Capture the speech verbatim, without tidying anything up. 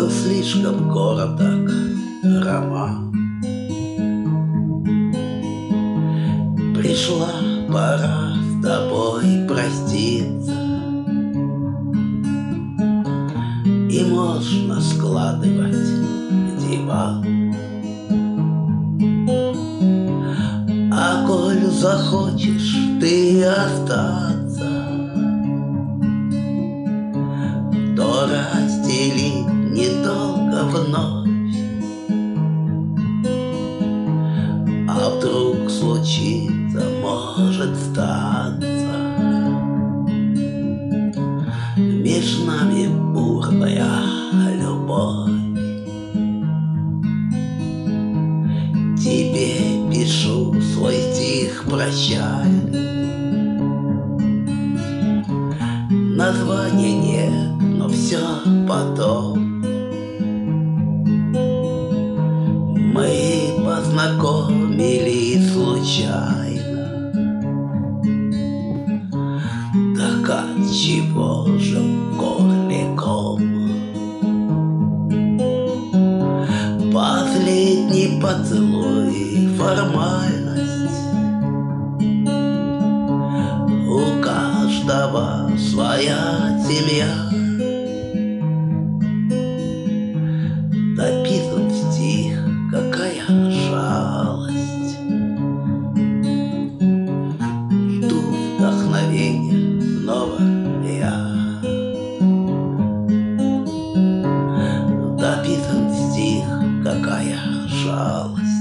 Был слишком короток роман. Пришла пора с тобой проститься, и можно складывать диван. А коль захочешь ты остаться, то разделить недолго вновь. А вдруг случится, может статься, меж нами бурная любовь. Тебе пишу свой стих прощальный. Названия нет, но все потом. Мы познакомились случайно. Так отчего же в горле ком? Последний поцелуй — формальность. У каждого своя семья. Дописан стих, какая жалость. Жду вдохновения снова я. Дописан стих, какая жалость.